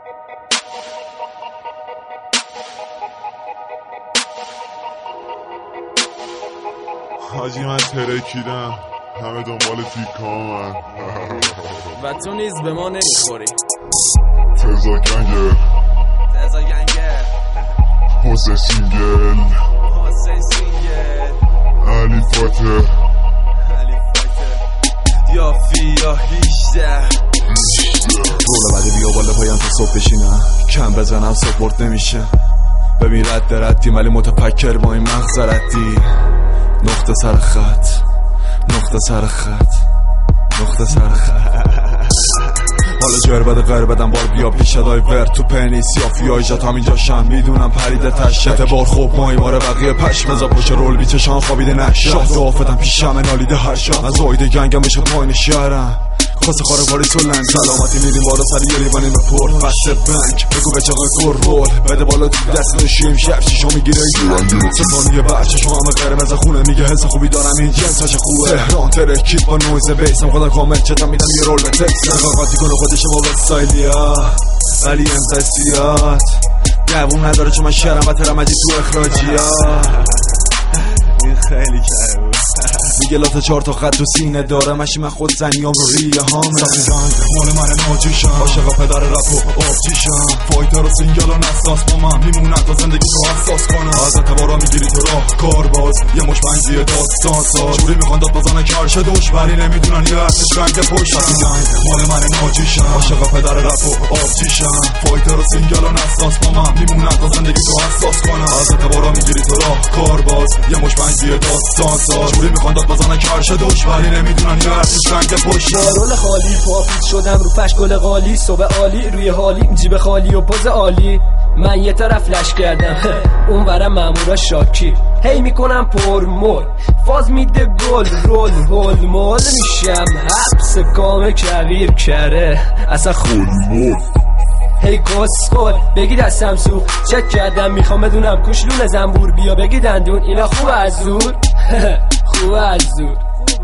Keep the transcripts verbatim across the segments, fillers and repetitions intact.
حاجی من ترکیدم، همه دنبال تیکامن و تو نیز به ما نمیخوری. تزا گنگر تزا گنگر حسین سینگل حسین سینگل علی فاتح علی فاتح یا فی یا هیشده روله بعدی بیا بالا پایم تا صبح بشینم، کم بزنم سپورت نمیشه. ببین رد ردیم ولی متفکر با این مغز ردی. نقطه سر خط، نقطه سر خط، نقطه سر خط. حالا جر بده غیر بدم بار بیا پیش دایور تو پنیس یا فیایجت همینجا شم میدونم پریده تشت بار خوب مایی ماره بقیه پشم بزا پشت رول بیچشان خوابیده نشد شاه دافتم پیشم نالیده هر شب از آیده گنگم بشه پایین شهرم خواسته خاره باری تو لنگ سلامتی میدیم بالا سری یه لیوانی مپور بسته بنک بگو به چاقه کور رول بده بالا تو دست نشیم شب شیشو میگیره ستانیه بچه شما همه قرمز خونه میگه حس خوبی دارم این جنسش خوبه تهران ترکیب با نویز بیسم خدا کامل چتم میدم یه رول به تکسم رقاقاتی کنه خودش با وستایلیا ولی امتسیات دوون نداره چون من شرم و ترمجی تو اخراجیات این خیلی کرده بود میگه لاته چهار تا خط تو سینه داره مشی من خود زنیام رو ریه هامه سخی جنگ مال من ناجیشم عاشق پدر رپ و آبجیشم فایتر و سینگل و نساس با من میمونن تا زندگی تو حساس کنم ازت بارا میگیری تو راه کار باز یه مش پنجیه داستان ساز جوری میخوان داد بزنه کرش دوش ولی نمیدونن یه ارتش رنگ پشت سخی جنگ مال من ناجیشم عاشق پدر رپ و آبجیشم فایتر و سینگل و نساس با من میمونن تا زندگی تو حساس کنم ازت بارا میگیری تو راه کار باز یه مش پنجیه داستان ساز جوری میخوان داد بزنه کرش دوش ولی نمیدونن یه ارتش رنگ پشت رول خالی پاپیت شدم رو پش گل قالی صبح عالی روی حالی جیب خالی و پوز عالی من یه طرف لش کردم اون ورم مامورا شاکی هی میکنم پر مول فاز میده گل رول هول مول میشم حبس کام کویر کره اصلا خول مول هی کسخول بگی دستم سو چک کردم میخوام بدونم کشلون زنبور بیا بگی دندون اینا خوبه از زور خوبه از زور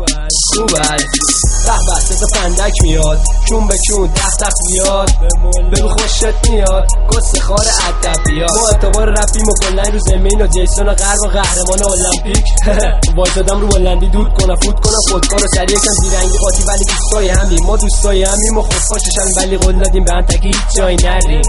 خوبه از زور بحبه ستا فندک میاد چون به چون تخت تخت میاد بگو خوشت میاد کس خار ادبیات ما اعتبار رپیم و کلن رو زمین و جیسون و غرب و قهرمان المپیک وایسادم رو بلندی دود کنم فوت کنم خودکار و سریع کم زیرنگی قاطی ولی دوستای همیم ما دوستای همیم و خودخوششن ولی قول دادیم به هم تکی هیچ جای نریم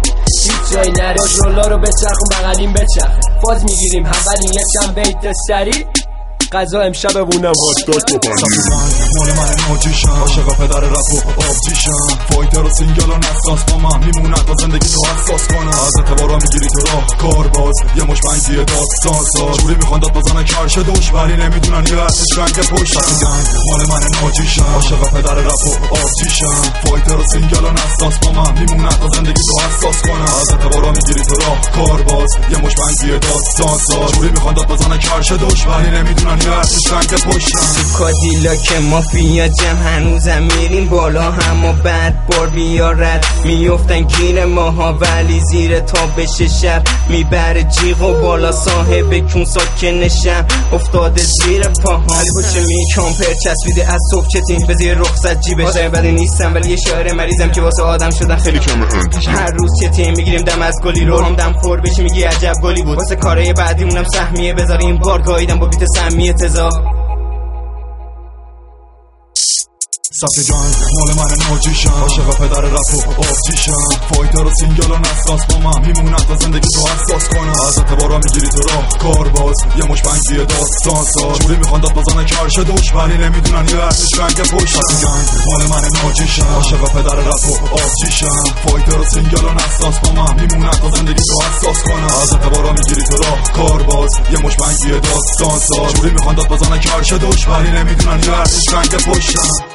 هیچ جای نریم باش رولا رو بچرخون بغلیم بچرخه فاز میگیریم اولین یک چند بیت سری قضا امشب بونم هات داک با پنیر مال من ناجیشم عاشق پدر رپ و آبجیشم فایتر و سینگل و نساس با من میمونن تا زندگی تو حساس کنم ازت بارا میگیری تو راه کار باز یه مش پنجیه داستان ساز جوری میخوان داد بزنه کرش دوش ولی نمیدونن یه ارتش رنگ پشت گنگ مال من ناجیشم عاشق پدر رپ و آبجیشم فایتر و سینگل و نساس با من میمونن تا زندگی تو حساس کنم ازت بارا میگیری تو راه کار باز یه مش پنجیه داستان ساز جوری میخوان داد بزنه کرش دوش ولی نمیدونن کادیلا که مافیا جمع هنوزم میریم بالا همه بعد بار بیارد میفتن گیر ماها ولی زیر تا بشه شب میبره جیغ و بالا صاحب کون ساکنشم افتاده زیر پاها علی پشت میکام پر چسبیده از صبح چتیم به زیر رخصت جیبش آدم بدی نیستم ولی یه شاعر مریضم که واسه آدم شدن خیلی کمه هر روز چتیم میگیریم دم از گلی رو هم دم خور بشی میگی عجب گلی بود واسه کارهای بعدی مونم سهمیه بذاری این بار گاییدم با بیت سهمیه تزا سخت جنگ مال من ناجیشم عاشق پدر رپ و آبجیشم فایتر و سینگل و نساس با من میمونن تا زندگی تو حساس کنم ازت بارا میگیری تو راه کار باز یه مش پنجیه داستان ساز جوری میخوان داد بزنه کرش دوش ولی نمیدونن یه ارتش رنگ پشت سخت جنگ مال من ناجیشم عاشق پدر رپ و آبجیشم فایتر و سینگل و نساس با من میمونن تا زندگی تو حساس کنم ازت بارا میگیری تو راه کار باز یه مش پنجیه داستان ساز جوری میخوان داد بزنه کرش دوش ولی نمیدونن یه ارتش رنگ پشت